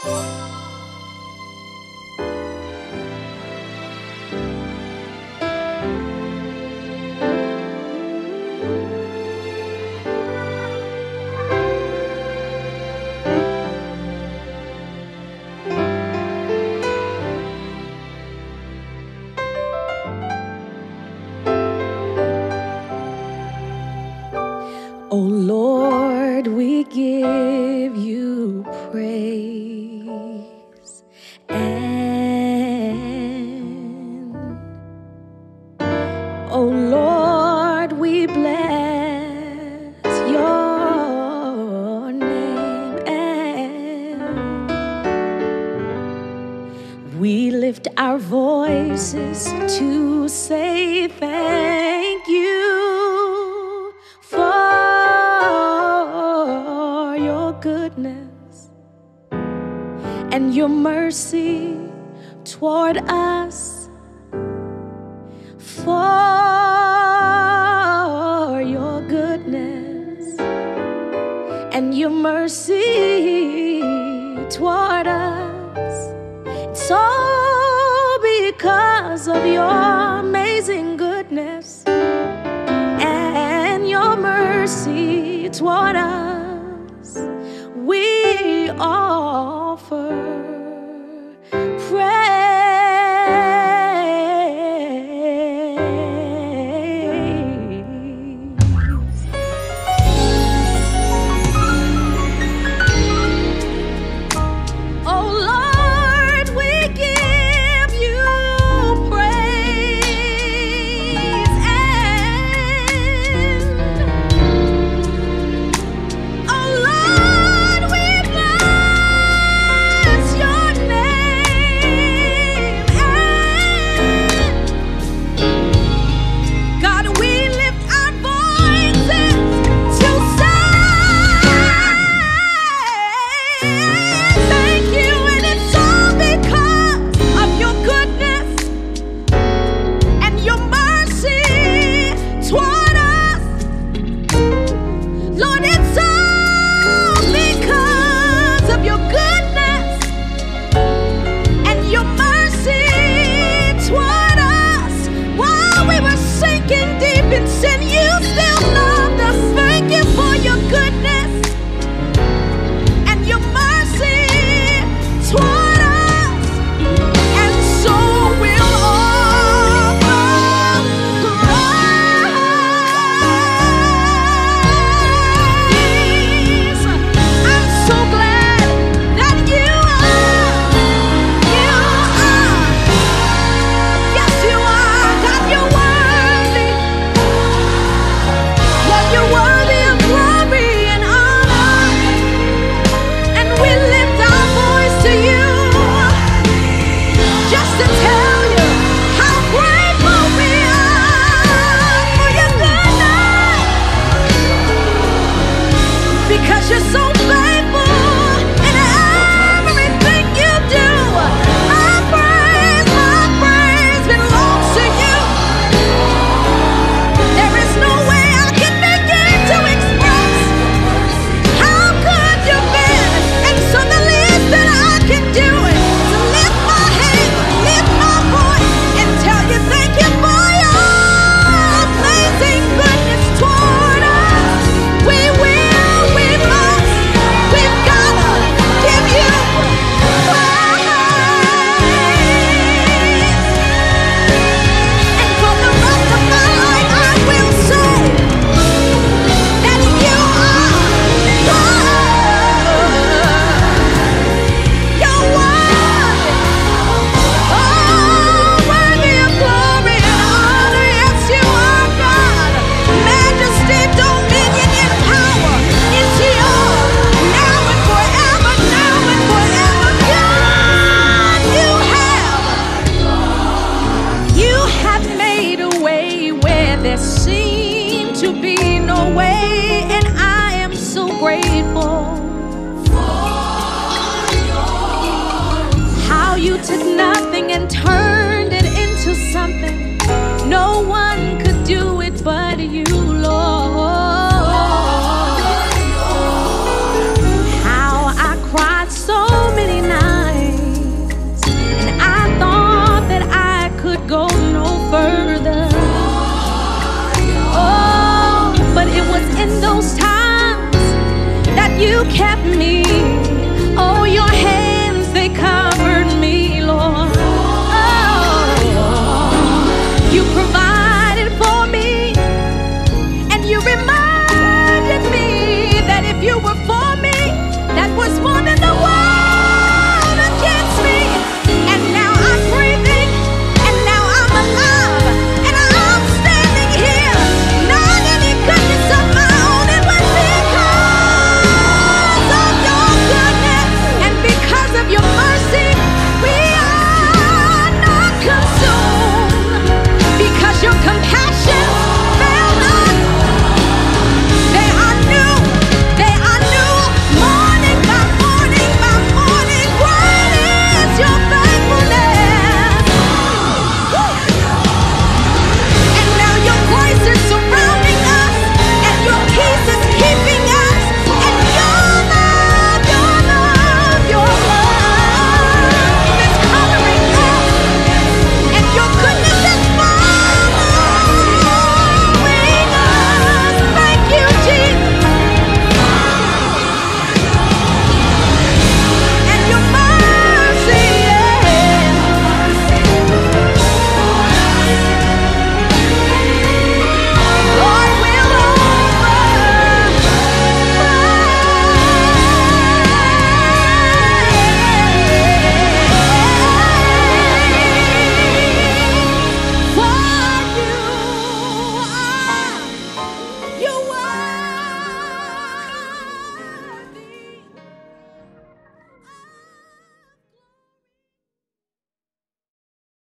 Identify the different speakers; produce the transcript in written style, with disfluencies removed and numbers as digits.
Speaker 1: Oh Lord, we give you praise, and oh Lord, we bless your name, and we lift our voices to say thank you for your goodness and your mercy toward us, for your goodness and your mercy toward us. It's all because of your amazing goodness and your mercy toward us. We offer praise. Oh Lord, we give you praise, and oh Lord, we bless your name, and God, we lift our voices to say thank you, and it's all because of your goodness and your mercy toward us. Lord, it's all because of your goodness and your mercy toward us. While we were sinking deep in sin, you still loved us. Thank you for your goodness and your mercy toward us. And so we'll offer praise. I'm so glad that you are, yes you are, God, you're worthy. Lord, you're worthy of glory and honor. And we lift our voice to you just to tell you how grateful we are for your goodness, because you're so faithful in everything you do. My praise belongs to you. There is no way I can begin to express how good you've been. And so the least that I can do is to lift my hand, lift my voice, and tell you thank you for your amazing goodness toward us. We must, we've gotta give you praise. And for the rest of my life, I will say that you are good. You're worthy. Oh, worthy of glory and honor. Yes, you are, God. Majesty, dominion, and power is yours now and forever, now and forever. God, you have made a way where there seemed to be no way, and I am so grateful. How you took nothing and turned it into something. No one could do it but you, Lord. How I cried so many nights you kept me. Oh, your hands, they cover